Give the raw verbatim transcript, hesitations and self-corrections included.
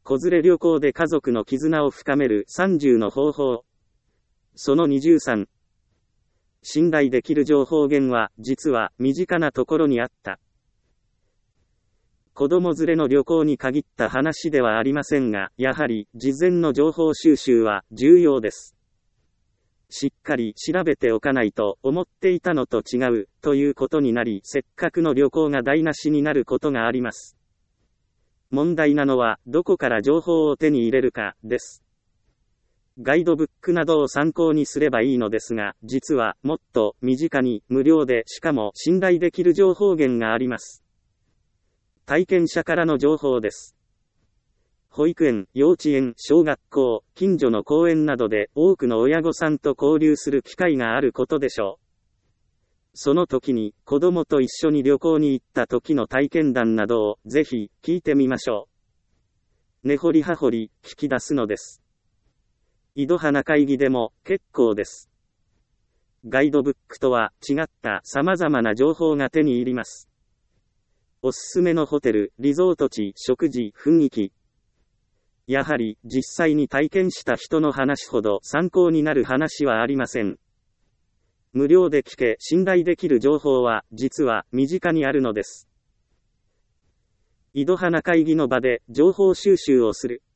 子連れ旅行で家族の絆を深めるさんじゅうの方法。そのにじゅうさん。信頼できる情報源は、実は身近なところにあった。子供連れの旅行に限った話ではありませんが、やはり、事前の情報収集は重要です。しっかり調べておかないと、思っていたのと違う、ということになり、せっかくの旅行が台無しになることがあります。問題なのは、どこから情報を手に入れるか、です。ガイドブックなどを参考にすればいいのですが、実は、もっと、身近に、無料で、しかも、信頼できる情報源があります。体験者からの情報です。保育園、幼稚園、小学校、近所の公園などで多くの親御さんと交流する機会があることでしょう。その時に子供と一緒に旅行に行った時の体験談などをぜひ聞いてみましょう。根掘り葉掘り聞き出すのです。井戸端会議でも結構です。ガイドブックとは違った様々な情報が手に入ります。おすすめのホテル、リゾート地、食事、雰囲気。やはり、実際に体験した人の話ほど参考になる話はありません。無料で聞け、信頼できる情報は、実は、身近にあるのです。井戸端会議の場で、情報収集をする。